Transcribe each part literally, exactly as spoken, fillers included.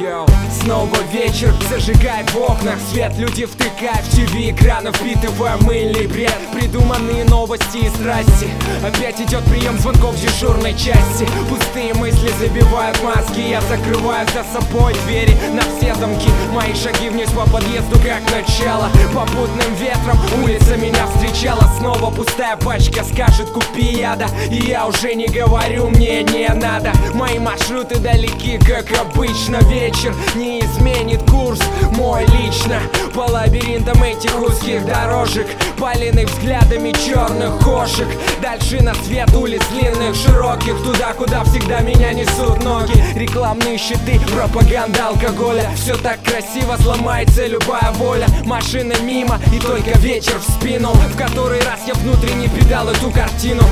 Йоу. Снова вечер, зажигает в окнах свет. Люди втыкают в ТВ экраны, впитывая мыльный бред. Придуманные новости и страсти. Опять идет прием звонков дежурной части. Пустые мысли забивают мозги. Я закрываю за собой двери на все замки. Мои шаги вниз по подъезду как начало. Попутным ветром улица меня встречала. Снова пустая пачка, скажет купи яда. И я уже не говорю, мне не надо. Мои маршруты далеки, как обычно. Вечер не изменит курс мой лично. По лабиринтам этих узких дорожек, паленных взглядами черных кошек. Дальше на свет улиц длинных, широких, туда, куда всегда меня несут ноги. Рекламные щиты, пропаганда алкоголя. Все так красиво, сломается любая воля. Машины мимо и только вечер в спину. В который раз я внутренне предал эту картину.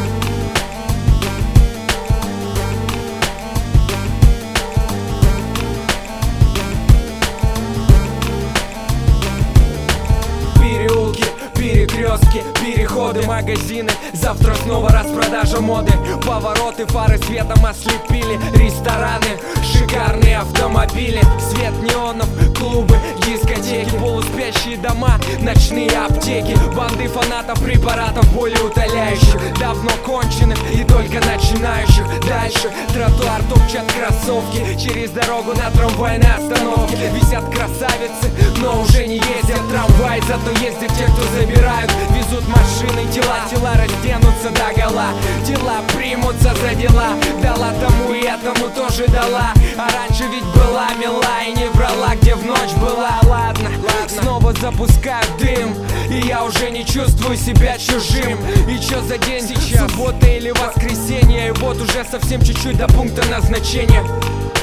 Перекрестки, переходы, магазины. Завтра снова распродажа моды. Повороты, фары светом ослепили. Рестораны, шикарные автомобили. Свет неонов, клубы, дискотеки. Полуспящие дома, ночные аптеки. Банды фанатов препаратов болеутоляющих. Давно конченых и только начинающих. Дальше тротуар топчат кроссовки. Через дорогу на трамвайной остановке висят красавицы, но уже не ездят трамвай. Зато ездят те, кто забирают. Везут машины, тела, тела разденутся догола. Тела примутся за дела. Дала тому и этому тоже дала. А раньше ведь была мила и не врала, где в ночь была. Ладно, ладно. Снова запускаю дым, и я уже не чувствую себя чужим. И чё за день сейчас? Суббота или воскресенье? И вот уже совсем чуть-чуть до пункта назначения.